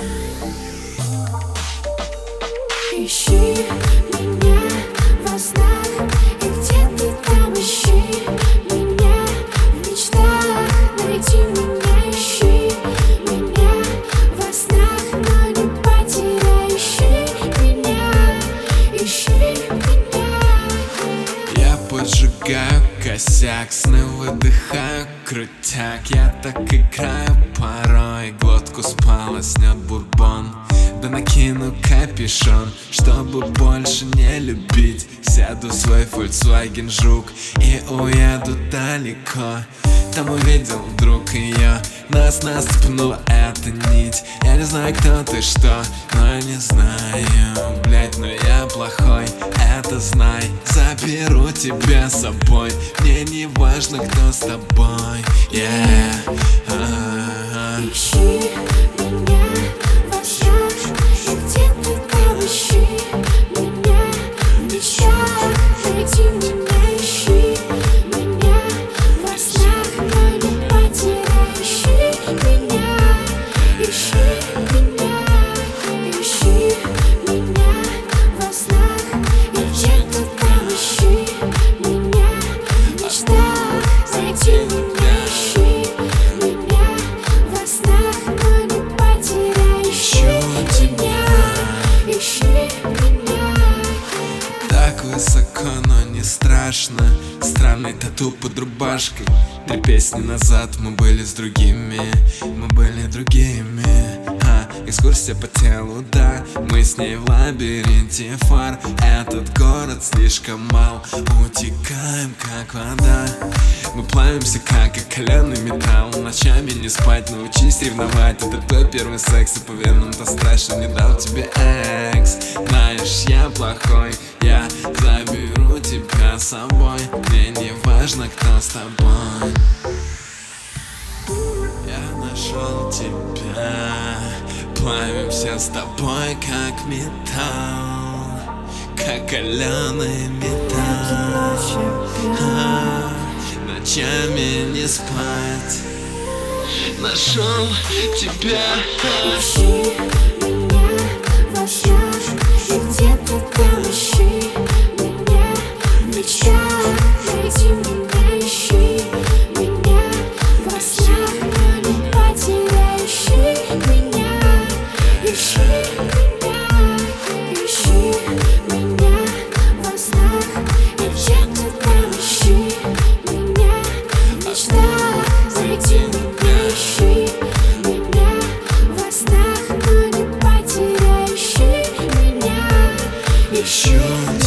Ищи меня во снах, и где ты там, ищи меня в мечтах, найди меня, ищи меня во снах, но не потеряй, ищи меня. Я поджигаю косяк, сны выдыхаю, крутяк. Я так играю порой, глотку спала, снят бурбон. Да накину капюшон, чтобы больше не любить. Сяду в свой Volkswagen Жук и уеду далеко. Там увидел вдруг ее, нас цепнула эта нить. Я не знаю, кто ты, что, но я не знаю, блять, но я плохой, это знай. Заберу тебя с собой, мне не важно, кто с тобой. Ищи меня во снах, и где ты там, ищи меня в мечтах, найди меня, ищи меня во снах, но не потеряй, ищи меня во снах, и где ты там, ищи меня в мечтах, найди меня, ищи меня во снах, но не потеряй, ищи меня. Так высоко, но не страшно. Странный тату под рубашкой. 3 песни назад мы были с другими. Экскурсия по телу, да. Мы с ней в лабиринте фар. Этот город слишком мал. Утекаем, как вода. Мы плавимся, как окаленный металл. Ночами не спать, научись ревновать. Это твой первый секс, и по венам-то страшно. Не дал тебе экс. Знаешь, я плохой, я заберу тебя с собой. Мне не важно, кто с тобой. Я нашел тебя. Плавимся с тобой, как металл, как каленый металл. Ночами не спать. Нашел тебя. Ищи меня во снах, и где ты там, ищи меня в мечтах, найди меня, ищи меня во снах, но не потеряй, ищи меня во снах, и где ты там, ищи меня в мечтах, найди меня, ищи меня во снах, но не потеряй, ищи меня.